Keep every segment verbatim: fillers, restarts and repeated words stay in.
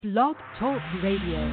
Blog Talk Radio.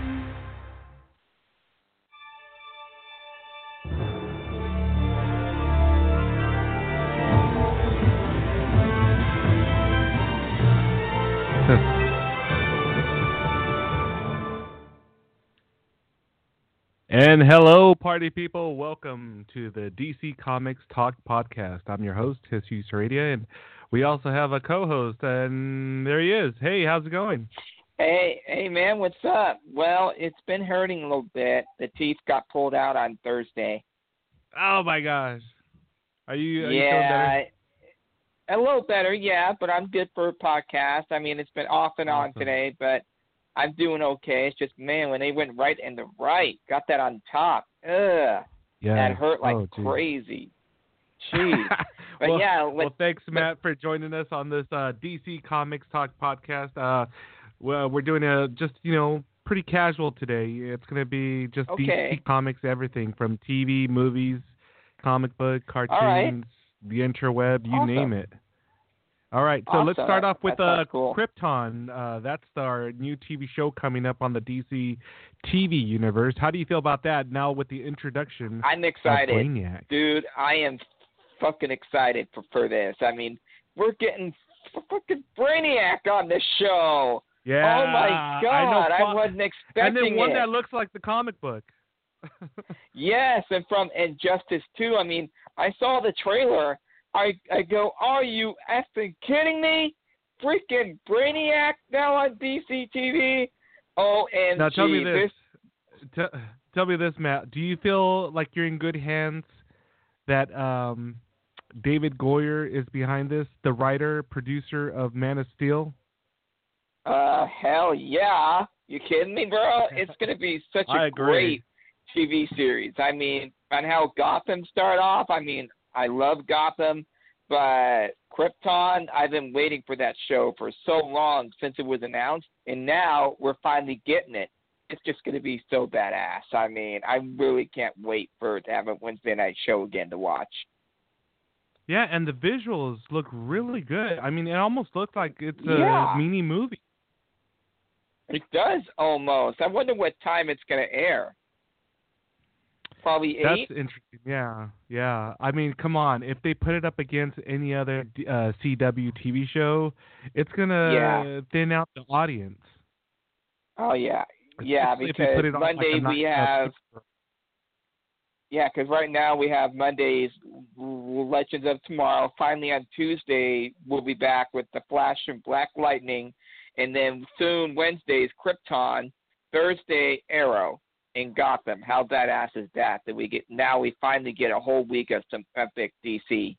And hello, party people. Welcome to the D C Comics Talk podcast. I'm your host, Jesus Heredia, and we also have a co-host, and there he is. Hey, how's it going? Hey, hey, man, what's up? Well, it's been hurting a little bit. The teeth got pulled out on Thursday. Oh, my gosh. Are you, are you feeling yeah, better? a little better, yeah, but I'm good for a podcast. I mean, it's been off and on Awesome. today, but I'm doing okay. It's just, man, when they went right and the right, got that on top. Ugh. Yeah. That hurt like oh, crazy. Jeez. But well, yeah. Let, well, thanks, but, Matt, for joining us on this uh, D C Comics Talk podcast. Uh, well, we're doing a just, you know, pretty casual today. It's going to be just okay. D C Comics, everything from T V, movies, comic book, cartoons, right. the interweb, you awesome. name it. All right, so awesome. let's start off with uh, cool. Krypton. Uh, that's our new T V show coming up on the D C T V universe. How do you feel about that now with the introduction I'm excited. of Brainiac? Dude, I am fucking excited for, for this. I mean, we're getting fucking Brainiac on this show. Yeah. Oh, my God. I, know, I wasn't expecting And then one it. that looks like the comic book. Yes, and from Injustice two, I mean, I saw the trailer. I I go, are you effing kidding me? Freaking Brainiac now on D C T V? O M G. Now tell me this. this... T- tell me this, Matt. Do you feel like you're in good hands that um, David Goyer is behind this, the writer, producer of Man of Steel? Uh, hell yeah. You kidding me, bro? It's going to be such a great T V series. I mean, on how Gotham started off, I mean, I love Gotham, but Krypton, I've been waiting for that show for so long since it was announced, and now we're finally getting it. It's just going to be so badass. I mean, I really can't wait for it to have a Wednesday night show again to watch. Yeah, and the visuals look really good. I mean, it almost looks like it's a yeah. mini movie. It does almost. I wonder what time it's going to air. Probably eight? That's interesting. Yeah, yeah. I mean, come on. If they put it up against any other uh, C W T V show, it's going to yeah. thin out the audience. Oh, yeah. Yeah, Especially because Monday like we have – yeah, because right now we have Monday's Legends of Tomorrow. Finally on Tuesday we'll be back with The Flash and Black Lightning. And then soon Wednesday's Krypton. Thursday, Arrow. In Gotham. How badass is that? That we get now we finally get a whole week of some epic D C.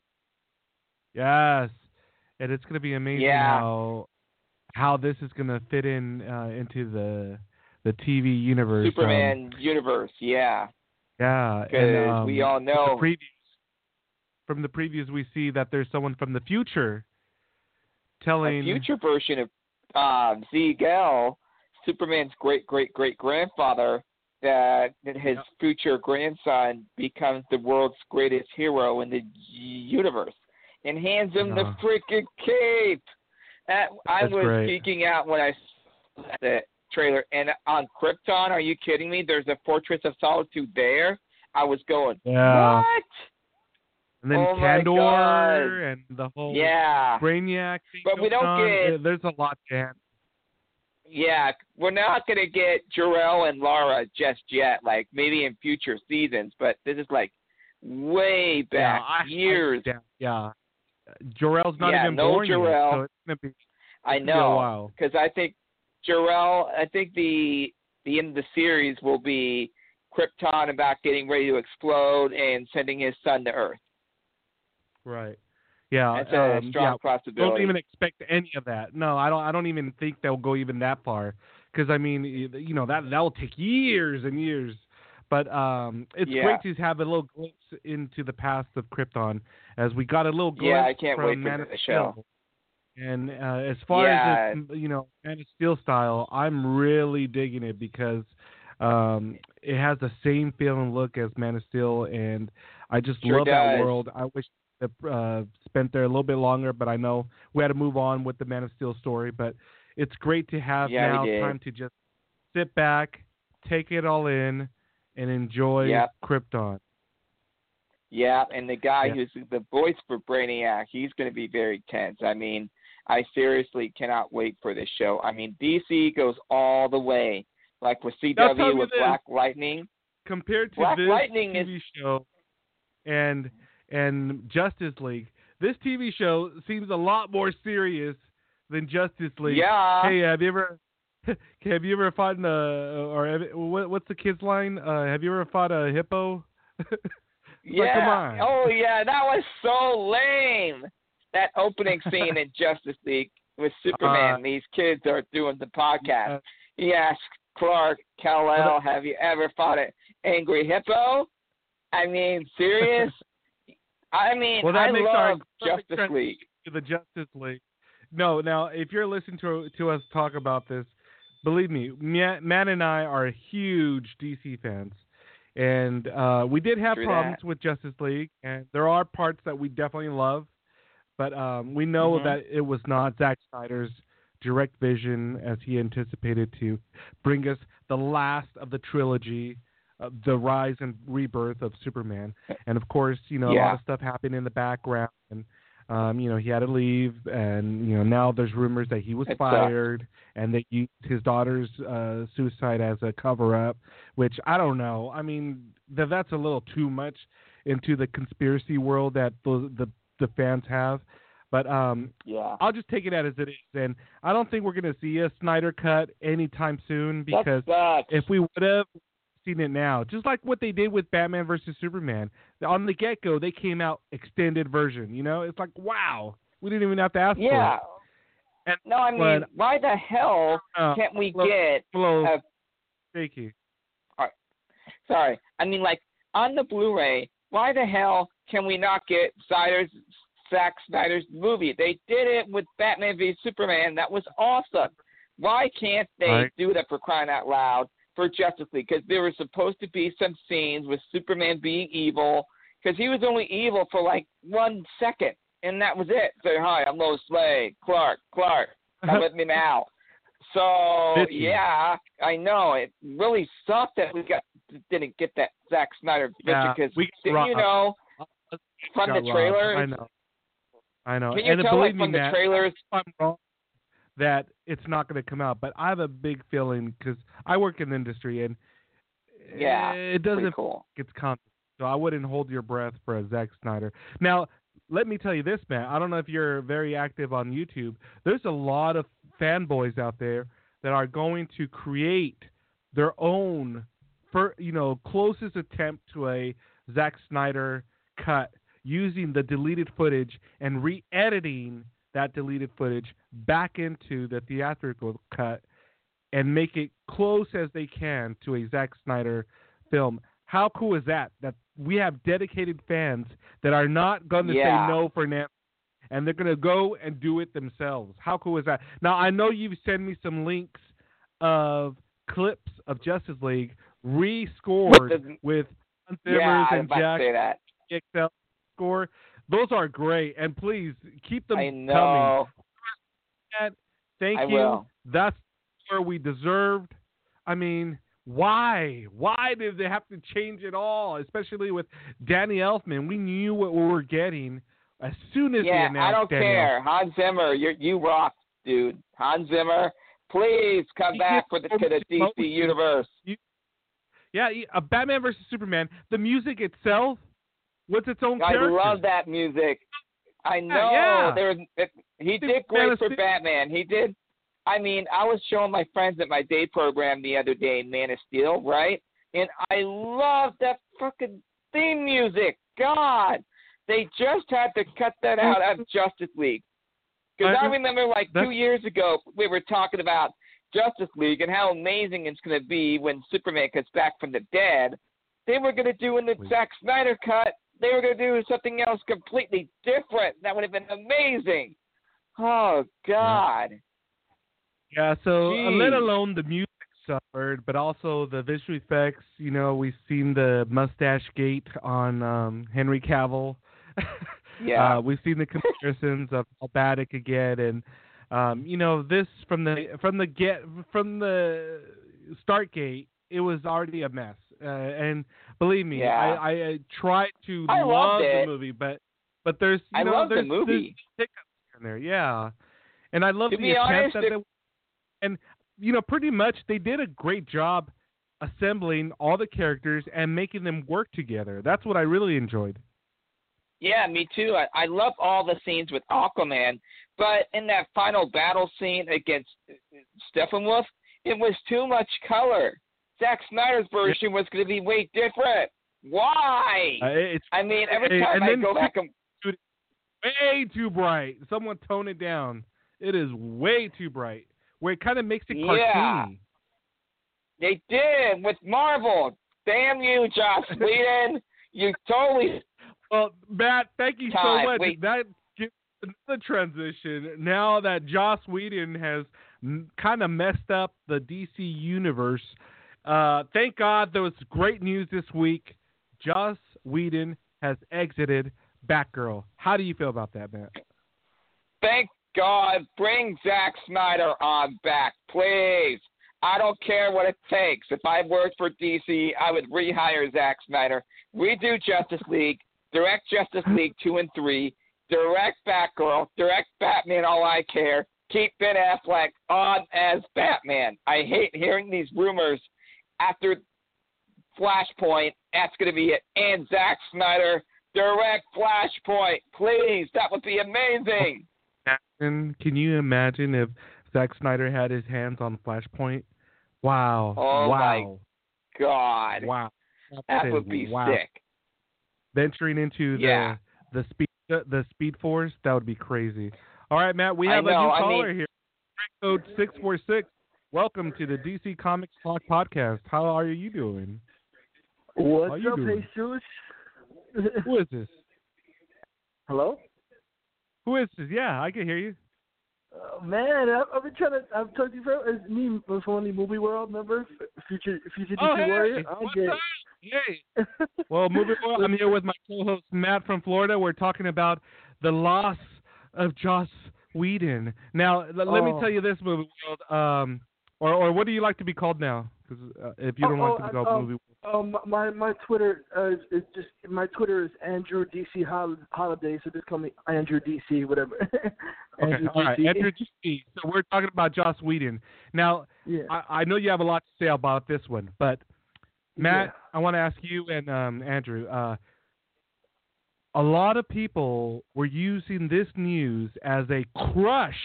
Yes, and it's going to be amazing yeah. how how this is going to fit in uh, into the the T V universe. Superman um, universe, yeah. Yeah, because um, we all know from the, previews, from the previews we see that there's someone from the future telling a future version of uh, Z-Gel, Superman's great great great grandfather. That his yep. future grandson becomes the world's greatest hero in the universe and hands him uh, the freaking cape. That, I was great. geeking out when I saw the trailer. And on Krypton, are you kidding me? There's a Fortress of Solitude there. I was going, yeah. what? And then oh Kandor and the whole yeah. Brainiac thing. But we don't on. get. There's a lot to handle. Yeah, we're not going to get Jor-El and Lara just yet, like maybe in future seasons, but this is like way back, yeah, I, years. I, yeah, Jor-El's not yeah, even no born Jor-El. yet, so it's going to be I know, know, be a while. Because I think Jor-El, I think the, the end of the series will be Krypton about getting ready to explode and sending his son to Earth. Right. Yeah, that's a um, strong yeah. possibility. Don't even expect any of that. No, I don't. I don't even think they'll go even that far. Because I mean, you know, that that will take years and years. But um, it's yeah. great to have a little glimpse into the past of Krypton, as we got a little glimpse yeah, I can't from wait Man for of the Steel. show. And uh, as far yeah. as it's, you know, Man of Steel style, I'm really digging it because um, it has the same feel and look as Man of Steel, and I just sure love does. that world. I wish uh, spent there a little bit longer, but I know we had to move on with the Man of Steel story. But it's great to have yeah, now time to just sit back, take it all in, and enjoy yep. Krypton. Yeah, and the guy yeah. who's the voice for Brainiac, he's going to be very tense. I mean, I seriously cannot wait for this show. I mean, D C goes all the way, like with C W with Black Lightning. Compared to Black this Lightning T V is... show and and Justice League, this T V show seems a lot more serious than Justice League. Yeah. Hey, have you ever have you ever fought in a or have, what, what's the kid's line? Uh, have you ever fought a hippo? Yeah. Like, come on. Oh, yeah. That was so lame. That opening scene in Justice League with Superman. Uh, These kids are doing the podcast. Uh, He asked Clark Kal-El, have you ever fought an angry hippo? I mean, serious? I mean, well, that I makes love our Justice League. To the Justice League. No, now, if you're listening to to us talk about this, believe me, Matt and I are huge D C fans. And uh, we did have True problems that. with Justice League, and there are parts that we definitely love, but um, we know mm-hmm. that it was not Zack Snyder's direct vision as he anticipated to bring us the last of the trilogy, uh, the rise and rebirth of Superman. And, of course, you know, yeah. a lot of stuff happened in the background, and, um, you know, he had to leave, and, you know, now there's rumors that he was it fired sucks. and they used his daughter's uh, suicide as a cover-up, which I don't know. I mean, th- that's a little too much into the conspiracy world that the the, the fans have. But um, yeah. I'll just take it as it is. And I don't think we're going to see a Snyder cut anytime soon because if we would have seen it now, just like what they did with Batman versus Superman, on the get-go, they came out extended version. You know, it's like, wow, we didn't even have to ask yeah. for it. And, no, I mean, but, why the hell uh, can't we hello, get hello. a... Thank you. All right. Sorry. I mean, like, on the Blu-ray, why the hell can we not get Snyder's, Zack Snyder's movie? They did it with Batman v Superman. That was awesome. Why can't they right. do that, for crying out loud, for Justice League? Because there were supposed to be some scenes with Superman being evil, because he was only evil for, like, one second. And that was it. Say, hi, I'm Lois Lane. Clark, Clark, come with me now. So, yeah, I know. It really sucked that we got didn't get that Zack Snyder yeah, because, you know, from the trailers. I know. I know. Can you and tell, believe like, me, from the Matt, trailers? I'm wrong that it's not going to come out, but I have a big feeling because I work in the industry and yeah, it doesn't cool. it's content. So I wouldn't hold your breath for a Zack Snyder. Now, let me tell you this, Matt. I don't know if you're very active on YouTube. There's a lot of fanboys out there that are going to create their own, for you know, closest attempt to a Zack Snyder cut using the deleted footage and re-editing that deleted footage back into the theatrical cut and make it close as they can to a Zack Snyder film. How cool is that? That we have dedicated fans that are not going to yeah. say no for now, and they're going to go and do it themselves. How cool is that? Now, I know you've sent me some links of clips of Justice League rescored with, the, with Hans Zimmer's yeah, and Jack X L score. Those are great, and please keep them I know. coming. Thank I you. Will. That's where we deserved. I mean, why? Why did they have to change it all? Especially with Danny Elfman, we knew what we were getting as soon as yeah, they announced. I don't Danny care. Elfman. Hans Zimmer, you you rock, dude. Hans Zimmer, please come he back for the to the D C universe. You, yeah, a Batman versus Superman. The music itself was its own I character. love that music. I know. Yeah, there was, it, he did great for Batman. He did. I mean, I was showing my friends at my day program the other day, Man of Steel, right? And I love that fucking theme music. God, they just had to cut that out of Justice League. Because I, I remember, like, two years ago, we were talking about Justice League and how amazing it's going to be when Superman comes back from the dead. They were going to do in the Zack Snyder cut, they were going to do something else completely different. That would have been amazing. Oh, God. Yeah, so uh, Jeez. let alone the music suffered, but also the visual effects. You know, we've seen the mustache gate on um, Henry Cavill. Yeah. uh, we've seen the comparisons of how bad it could get, and Um, you know, this from the from the get from the start gate, it was already a mess. Uh, and believe me, yeah. I, I, I tried to I love the movie, but but there's you I know love there's, the movie. there's hiccups in there, yeah. And I love to the be attempt honest, that it, they, and you know pretty much they did a great job assembling all the characters and making them work together. That's what I really enjoyed. Yeah, me too. I, I love all the scenes with Aquaman, but in that final battle scene against Steppenwolf, it was too much color. Zack Snyder's version was going to be way different. Why? Uh, it's, I mean, every time and I go back and way too bright. Someone tone it down. It is way too bright. Where it kind of makes it cartoony. Yeah, they did with Marvel. Damn you, Joss Whedon. You totally. Well, Matt, thank you time. so much. Wait. That gives another transition. Now that Joss Whedon has m- kind of messed up the D C universe, uh, thank God there was great news this week. Joss Whedon has exited Batgirl. How do you feel about that, Matt? Thank God. Bring Zack Snyder on back, please. I don't care what it takes. If I worked for D C, I would rehire Zack Snyder. Redo Justice League, direct Justice League two and three, direct Batgirl, direct Batman, all I care. Keep Ben Affleck on as Batman. I hate hearing these rumors after Flashpoint. That's going to be it. And Zack Snyder, direct Flashpoint. Please, that would be amazing. And can you imagine if Zack Snyder had his hands on Flashpoint? Wow. Oh, wow. my God. Wow. That, that would is, be wow. sick. Venturing into yeah. the the speed the speed force, that would be crazy. All right, Matt, we have I know, a new caller I mean, here. Code six four six. Welcome to the D C Comics Talk podcast. How are you doing? What's you up, doing? Jesus? Who is this? Hello? Who is this? Yeah, I can hear you. Uh, man, I've, I've been trying to. I've told you before. It's me from the movie world. Remember, Future Future oh, D C hey, Warrior. what's get... up? Hey. Well, movie world. I'm here with my co-host Matt from Florida. We're talking about the loss of Joss Whedon. Now, l- let oh. me tell you this, movie world. Um, or or what do you like to be called now? Because uh, if you don't oh, like to be called oh, movie. Um, my my Twitter uh, is, is just my Twitter is Andrew D C Hol- Holiday, so just call me Andrew D C, whatever. Okay, all right, Andrew D C. So we're talking about Joss Whedon. Now, yeah. I, I know you have a lot to say about this one, but Matt, yeah. I want to ask you and um, Andrew. Uh, a lot of people were using this news as a crush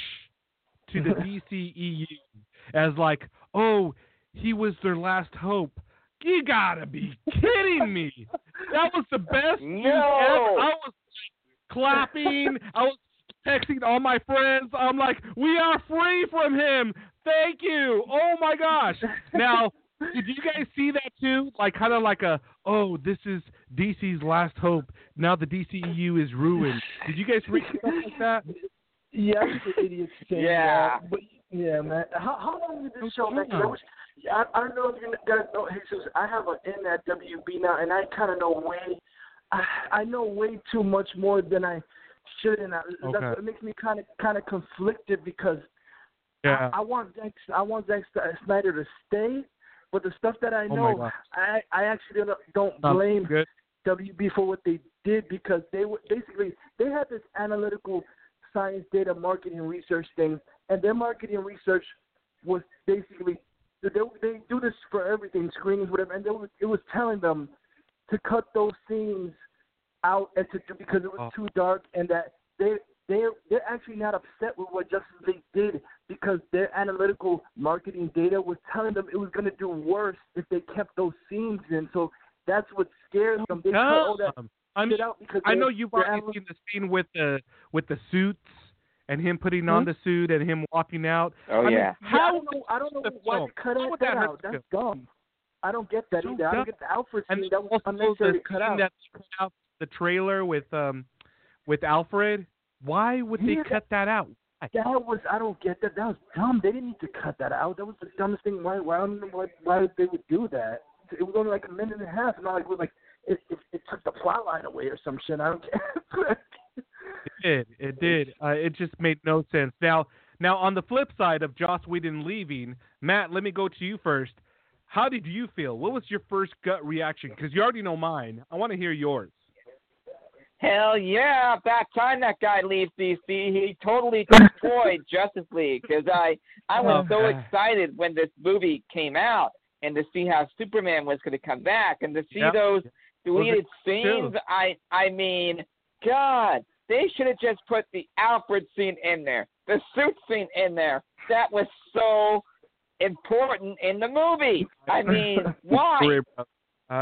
to the D C E U, as like, oh, he was their last hope. You gotta be kidding me! That was the best news no. ever. I was clapping. I was texting all my friends. I'm like, we are free from him. Thank you. Oh my gosh. Now, did you guys see that too? Like, kind of like a, oh, this is D C's last hope. Now the D C E U is ruined. Did you guys read stuff like that? Yeah, I was an idiot. Yeah. That, but yeah, man. How, how long did this show make? I, was, I, I don't know if you guys know. Jesus, I have an in at W B now, and I kind of know way. I, I know way too much more than I should, and I, Okay. that's, it makes me kind of kind of conflicted because Yeah. I, I want Zack, I want Zack Snyder to stay, but the stuff that I Oh know, my I I actually don't, don't Sounds blame good. W B for what they did because they were basically they had this analytical science data marketing research thing, and their marketing research was basically they they do this for everything, screenings, whatever, and they was, it was telling them to cut those scenes out and to do because it was Oh. too dark, and that they they they're actually not upset with what Justice League did because their analytical marketing data was telling them it was going to do worse if they kept those scenes in. So that's what scares them. They cut all that I'm, shit out because I know they're- you've they're already analy- seen the scene with the with the suits and him putting on Hmm? the suit and him walking out. Oh, I mean, yeah. Yeah, how I don't know. I don't know the why film? they cut How that, would that hurt out. the That's film? dumb. I don't get that So either. I dumb. don't get the Alfred And scene. That was also unnecessary the to cut scene out. that they cut out the trailer with um with Alfred. Why would they Yeah, cut that out? Why? That was I don't get that. That was dumb. They didn't need to cut that out. That was the dumbest thing. Why? Why? I don't know why, why they would do that. It was only like a minute and a half. Not like it was like it, it, it took the plot line away or some shit. I don't get. It did. It did. Uh, it just made no sense. Now, Now, on the flip side of Joss Whedon leaving, Matt, let me go to you first. How did you feel? What was your first gut reaction? Because you already know mine. I want to hear yours. Hell yeah! About time that guy leaves D C. He totally destroyed Justice League because I, I was so excited when this movie came out and to see how Superman was going to come back and to see yep. those deleted scenes. Too. I, I mean, God, they should have just put the Alfred scene in there, the suit scene in there. That was so important in the movie. I mean, why? I,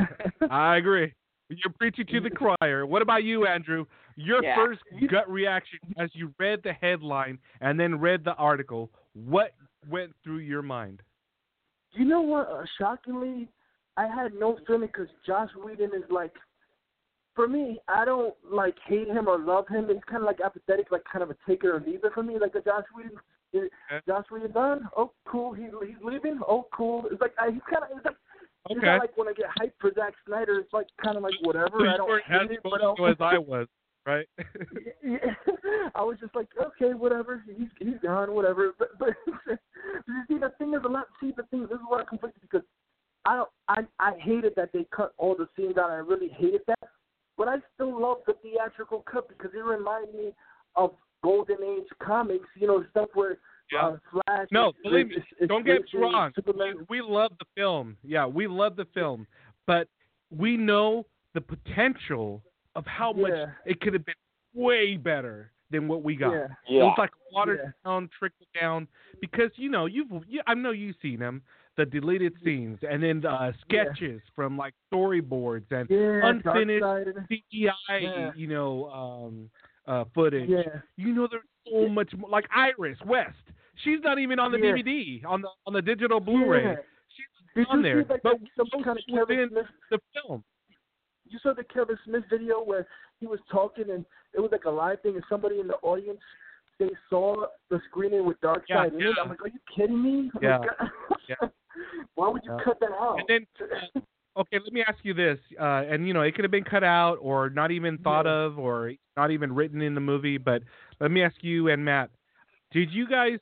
I agree. You're preaching to the choir. What about you, Andrew? Your yeah. first gut reaction as you read the headline and then read the article, what went through your mind? You know what? Uh, shockingly, I had no feeling because Joss Whedon is like, for me, I don't like hate him or love him. It's kind of like apathetic, like kind of a take it or leave it for me. Like a Joss Whedon, is, Joss Whedon done. Oh, cool. He, he's leaving. Oh, cool. It's like I, he's kind of it's like. Okay. It's not like when I get hyped for Zack Snyder, it's like kind of like whatever. So I don't hate it, but as I was, right? yeah, I was just like, okay, whatever. He's he's gone, whatever. But but you see, the thing is a lot. See, the thing this is why I'm conflicted because I don't, I I hated that they cut all the scenes out. I really hated that, but I still love the theatrical cut because it reminded me of Golden Age comics. You know, stuff where. Yeah. Uh, Flash, no, believe me, it's, it's don't get me wrong. Superman. We love the film. Yeah, we love the film. But we know the potential of how yeah. much it could have been way better than what we got. Yeah. Yeah. It was like watered yeah. down, trickled down. Because, you know, you've, you, I know you've seen them, the deleted scenes, and then the uh, sketches yeah. from, like, storyboards and yeah, unfinished C G I, yeah. you know, um, uh, footage. Yeah. You know, there's so much more. Like Iris West. She's not even on the yeah. D V D, on the on the digital Blu-ray. Yeah. She's Did on there, see, like, but some so kind of within Kevin Smith, the film. You saw the Kevin Smith video where he was talking and it was like a live thing, and somebody in the audience they saw the screening with Darkseid yeah, in yeah. it. I'm like, are you kidding me? I'm Yeah. Like, yeah. Why would you yeah. cut that out? And then, uh, okay, let me ask you this, uh, and you know, it could have been cut out or not even thought yeah. of or not even written in the movie. But let me ask you and Matt, did you guys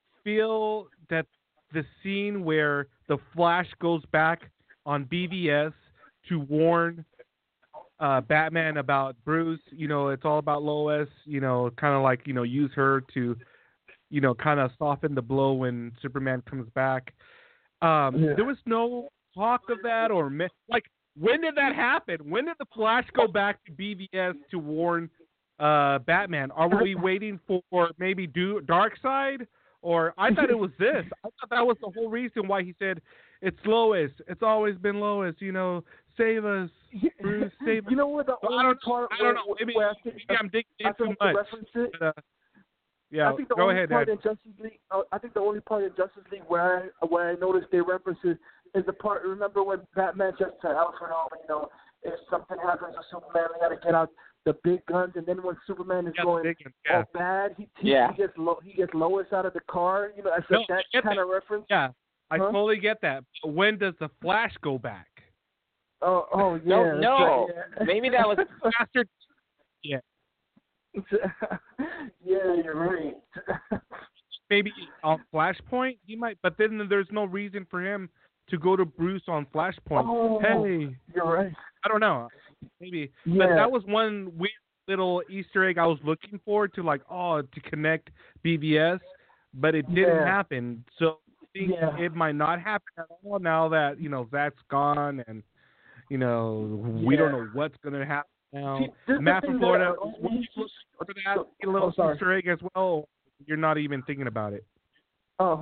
feel that the scene where the Flash goes back on B V S to warn uh, Batman about Bruce, you know, it's all about Lois, you know, kind of like, you know, use her to, you know, kind of soften the blow when Superman comes back. Um, yeah. There was no talk of that or, me- like, when did that happen? When did the Flash go back to B V S to warn uh, Batman? Are we waiting for maybe do Darkseid? Or I thought it was this. I thought that was the whole reason why he said, it's Lois. It's always been Lois. You know, save us, Bruce, save us. You know what? The so only I don't, part I don't know. Maybe, where I think, maybe I'm digging in I too think much. It, but, uh, yeah, I think the go only ahead, part Dad. in Justice League, uh, I think the only part in Justice League where I, where I noticed they references is the part. Remember when Batman just said, "Alfred, you know, if something happens to Superman, we got to get out the big guns." And then when Superman is yeah, going guns, yeah. all bad, he he, yeah. he gets lo- he gets Lois out of the car. You know, I said No, that I kind that. of reference. Yeah, I huh? totally get that. But when does the Flash go back? Oh, oh yeah. No, no. Right, yeah. Maybe that was Faster. Yeah. yeah, you're right. Maybe on Flashpoint he might, but then there's no reason for him to go to Bruce on Flashpoint. Oh, hey, you're right. I don't know. Maybe, Yeah. but that was one weird little Easter egg I was looking for to like, oh, to connect B V S, but it didn't Yeah. happen. So I think Yeah. it might not happen at all now that you know Zach's gone and you know we Yeah. don't know what's gonna happen now. See, this is Matt the from thing Florida, that I- would you look for that a Oh, little sorry. Easter egg as well? You're not even thinking about it, Oh.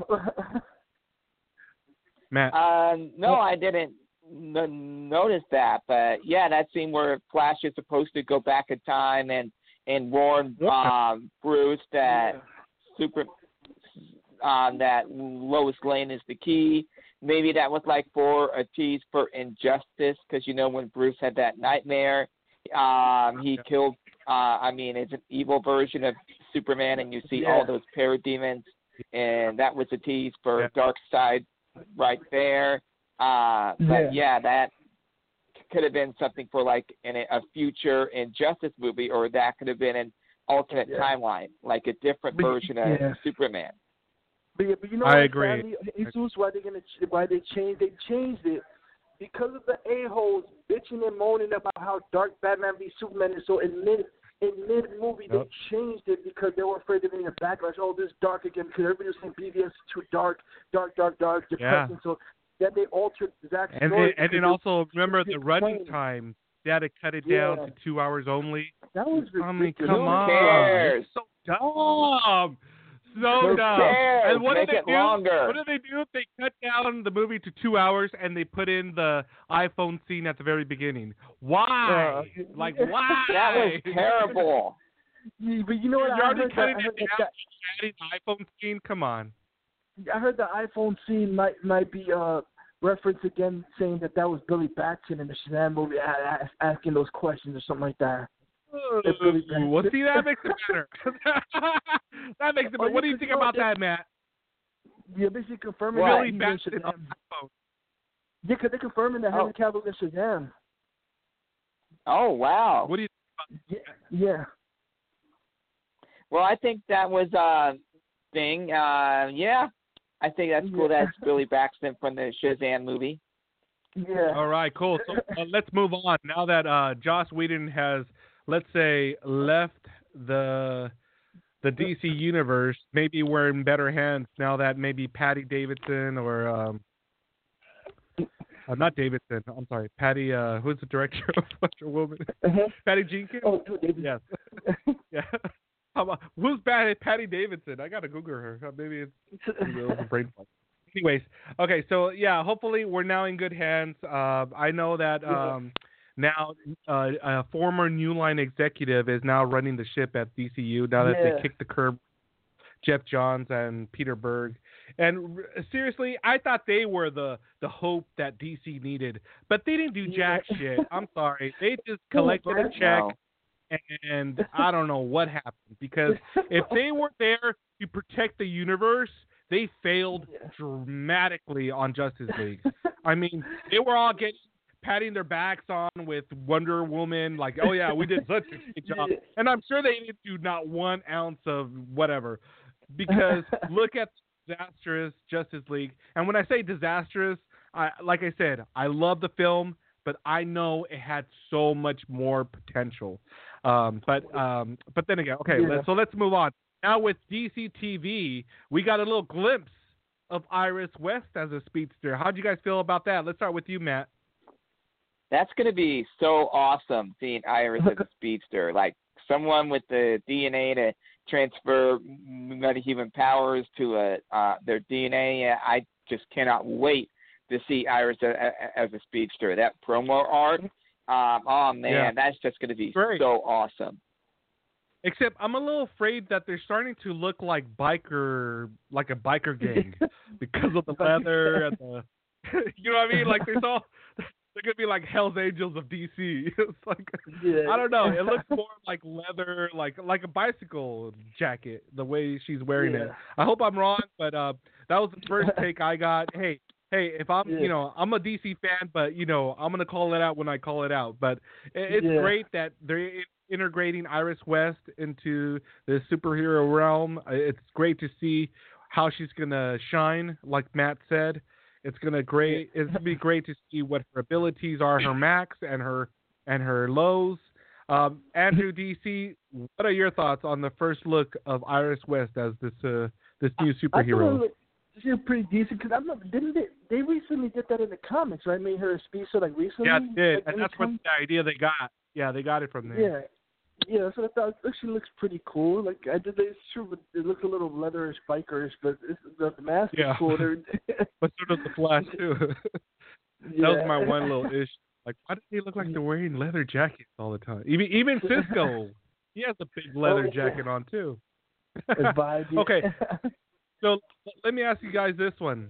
Matt. Um, no, I didn't n- notice that, but yeah, that scene where Flash is supposed to go back in time and and warn um, Bruce that Yeah. super um, that Lois Lane is the key. Maybe that was like for a tease for Injustice, because you know when Bruce had that nightmare, um, he killed. Uh, I mean, it's an evil version of Superman, and you see Yeah. all those parademons, and that was a tease for Yeah. Darkseid right there. Uh, but Yeah. yeah, that could have been something for like in a, a future Injustice movie, or that could have been in alternate yeah. timeline, like a different But, version of yeah. Superman. But, yeah, but you know I what, agree. Stanley, Jesus, why they gonna why they changed they changed it because of the a-holes bitching and moaning about how dark Batman v Superman is. So in mid in mid movie Yep. they changed it because they were afraid of getting a backlash. Oh, this is dark again because everybody was saying B V S is too dark, dark, dark, dark, depressing. Yeah. So then they altered Zack's And story. then, and then because also remember it- the it's running plain. time. They had to cut it Yeah. down to two hours only. That was I mean, ridiculous. come Who on. cares? It's so dumb. So Who dumb. cares? And what Make did they it do? longer. What did they do? They cut down the movie to two hours and they put in the iPhone scene at the very beginning. Why? Uh, like why? That was terrible. Yeah, but you know what? You're I already heard, that, cutting I, heard it down. that, Adding the iPhone scene. Come on. I heard the iPhone scene might might be uh reference again, saying that that was Billy Batson in the Shazam movie, a- a- asking those questions or something like that. That Billy Batson- Well, see, that makes it better. that makes it Oh, better. What do yeah, you 'cause think you know, about it- that, Matt? Yeah, basically confirming What? that Billy he's in Batson Shazam. on iPhone. Yeah, because they're confirming that Oh. Henry Cavill's in Shazam. Oh wow. What do you? Yeah, yeah. Well, I think that was a thing. Uh, yeah, I think that's cool. Yeah. That's Billy Baxton from the Shazam movie. Yeah. All right, cool. So uh, let's move on. Now that uh, Joss Whedon has, let's say, left the the D C universe, maybe we're in better hands now that maybe Patty Davidson or um, uh, not Davidson. I'm sorry, Patty. Uh, who's the director of Wonder Woman? Uh-huh. Patty Jenkins. Oh, dude, David. Yes. Yeah. How about, who's Patty, Patty Davidson? I gotta Google her. Uh, Maybe it's maybe it was a brain fart. Anyways, okay, so yeah, hopefully we're now in good hands. Uh, I know that um, now uh, a former New Line executive is now running the ship at D C U now that Yeah. they kicked the curb Jeff Johns and Peter Berg. And r- seriously, I thought they were the, the hope that D C needed, but they didn't do jack Yeah. shit. I'm sorry. They just collected a check. No. And I don't know what happened because if they weren't there to protect the universe, they failed Yeah. dramatically on Justice League. I mean, they were all getting patting their backs on with Wonder Woman, like, oh yeah, we did such a great job. Yeah. And I'm sure they didn't do not one ounce of whatever, because look at disastrous Justice League. And when I say disastrous, I, like I said, I love the film, but I know it had so much more potential. Um, but um, but then again, okay, Yeah. let's, so let's move on. Now with D C T V, we got a little glimpse of Iris West as a speedster. How'd you guys feel about that? Let's start with you, Matt. That's going to be so awesome seeing Iris as a speedster, like someone with the D N A to transfer metahuman powers to a, uh, their D N A. I just cannot wait to see Iris a, a, as a speedster. That promo art, um, oh man, Yeah. that's just going to be Great. so awesome. Except I'm a little afraid that they're starting to look like biker, like a biker gang, because of the leather and the, you know what I mean? Like they're all, they're gonna be like Hell's Angels of D C. It's like Yeah. I don't know. It looks more like leather, like like a bicycle jacket, the way she's wearing it. Yeah. I hope I'm wrong, but uh, that was the first take I got. Hey, hey, if I'm, Yeah. you know, I'm a D C fan, but you know, I'm gonna call it out when I call it out. But it, it's Yeah. great that they're integrating Iris West into the superhero realm. It's great to see how she's gonna shine, like Matt said. It's gonna great. It's gonna be great to see what her abilities are, her max and her and her lows. Um, Andrew D C, what are your thoughts on the first look of Iris West as this uh, this new I superhero? thought it looked she's pretty decent because I'm not. Didn't they? They recently did that in the comics, right? Made her a speedster like recently. Yeah, they did, like, and in that's the what comics? the idea they got. Yeah, they got it from there. Yeah. Yeah, so I thought it actually looks pretty cool. Like I did, it's true, but it looks a little leatherish, bikerish, but it's, the, the mask Yeah. is cool. They're- But so does the Flash too. yeah. That was my one little issue. Like, why do they look like they're wearing leather jackets all the time? Even even Cisco, he has a big leather Oh, yeah. jacket on too. It's vibe, yeah. Okay. So let me ask you guys this one.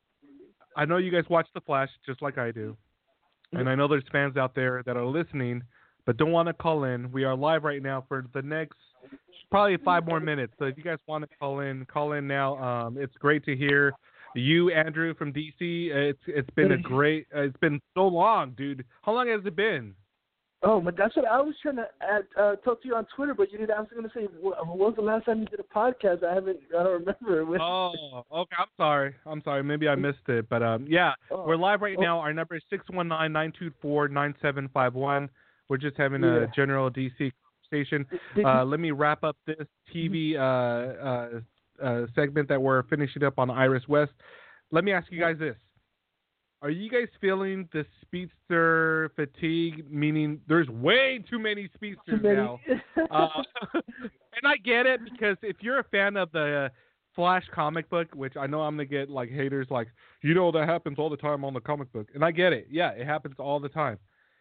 I know you guys watch The Flash just like I do, and I know there's fans out there that are listening but don't want to call in. We are live right now for the next probably five more minutes. So if you guys want to call in, call in now. Um, it's great to hear you, Andrew from D C. It's it's been a great. Uh, it's been so long, dude. How long has it been? Oh, but that's what I was trying to add, uh, talk to you on Twitter, but you didn't. I was going to say, what was the last time you did a podcast? I haven't. I don't remember. Oh, okay. I'm sorry. I'm sorry. Maybe I missed it, but um, yeah, oh, we're live right oh. now. Our number is six one nine, nine two four, nine seven five one. We're just having yeah. a general D C conversation. Uh, let me wrap up this T V uh, uh, uh, segment that we're finishing up on Iris West. Let me ask you guys this. Are you guys feeling the speedster fatigue, meaning there's way too many speedsters too many. now? uh, and I get it, because if you're a fan of the Flash comic book, which I know I'm going to get like haters like, you know, that happens all the time on the comic book. And I get it. Yeah, it happens all the time.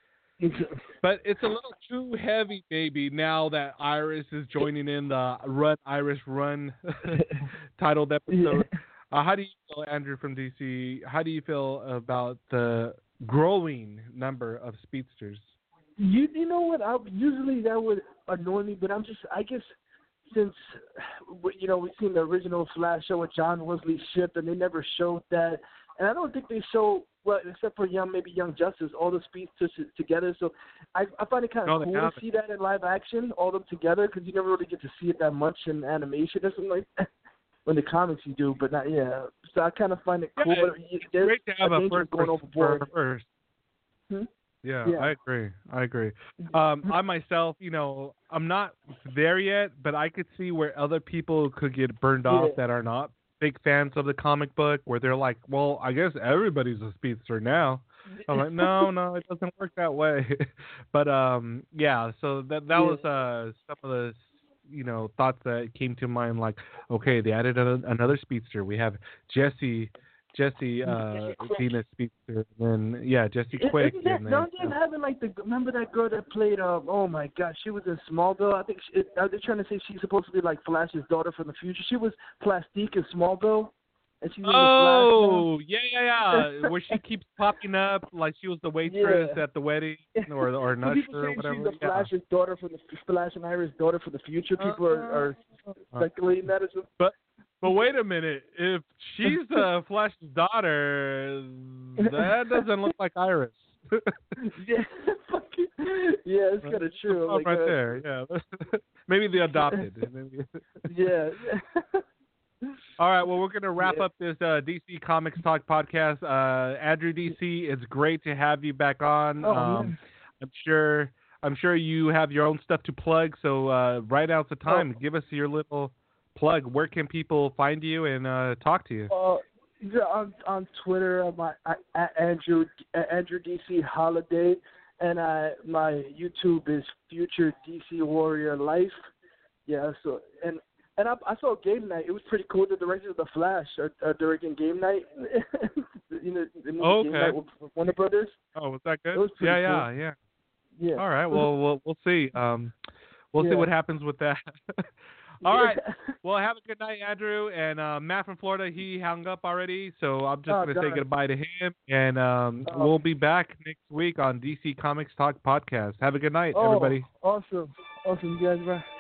But it's a little too heavy, maybe, now that Iris is joining in the Run, Iris, Run titled episode. Yeah. Uh, how do you feel, Andrew from D C? How do you feel about the growing number of speedsters? You you know what? I, usually that would annoy me, but I'm just I guess since you know we've seen the original Flash show with John Wesley Shipp, and they never showed that, and I don't think they show well except for young maybe Young Justice all the speedsters together. So I I find it kind of no, cool to see that in live action, all of them together, because you never really get to see it that much in animation or something like that. In the comics you do, but not yeah. So I kind of find it cool. Yeah, it's There's great to have a, a first going overboard. First. Hmm? Yeah, yeah, I agree. I agree. Um, I myself, you know, I'm not there yet, but I could see where other people could get burned off yeah. that are not big fans of the comic book, where they're like, well, I guess everybody's a speedster now. I'm like, no, no, it doesn't work that way. But um, yeah. So that that yeah. was uh some of the. you know, thoughts that came to mind, like, okay, they added a, another speedster. We have Jesse, Jesse, uh, being a speedster, and then yeah, Jesse Quick. Isn't that, and then, don't they uh, having like the remember that girl that played? Um, oh my gosh, she was in Smallville. I think she, are they trying to say she's supposed to be like Flash's daughter from the future? She was Plastique in Smallville. And she's oh, yeah, yeah, yeah. Where she keeps popping up like she was the waitress yeah. at the wedding or or so Nusher people or whatever. She's the yeah. Flash's daughter for the Flash and Iris daughter for the future. People uh, are, are speculating that as well. But but wait a minute. If she's uh, Flash's daughter, that doesn't look like Iris. yeah, yeah, it's kind of true. Like, right uh, there, yeah. Maybe the adopted. yeah. All right, well, we're going to wrap yeah. up this uh, D C Comics Talk podcast. Uh, Andrew D C, it's great to have you back on. Oh, um, I'm sure I'm sure you have your own stuff to plug, so uh, right now's the time. Oh. Give us your little plug. Where can people find you and uh, talk to you? Uh, yeah, on, on Twitter, I'm at, at Andrew, at Andrew D C Holiday, and I, my YouTube is Future D C Warrior Life. Yeah, so, and And I, I saw Game Night. It was pretty cool. The director of The Flash are, are directing Game Night. you know, the movie oh, okay. Game Night with Warner Brothers. Oh, was that good? It was yeah, yeah, cool. yeah, yeah. All right. Well, we'll we'll see. Um, we'll yeah. see what happens with that. All right. Well, have a good night, Andrew. And uh, Matt from Florida, he hung up already, so I'm just oh, going to say goodbye to him. And um, oh. we'll be back next week on D C Comics Talk Podcast. Have a good night, oh, everybody. Awesome. Awesome, you guys. Bye.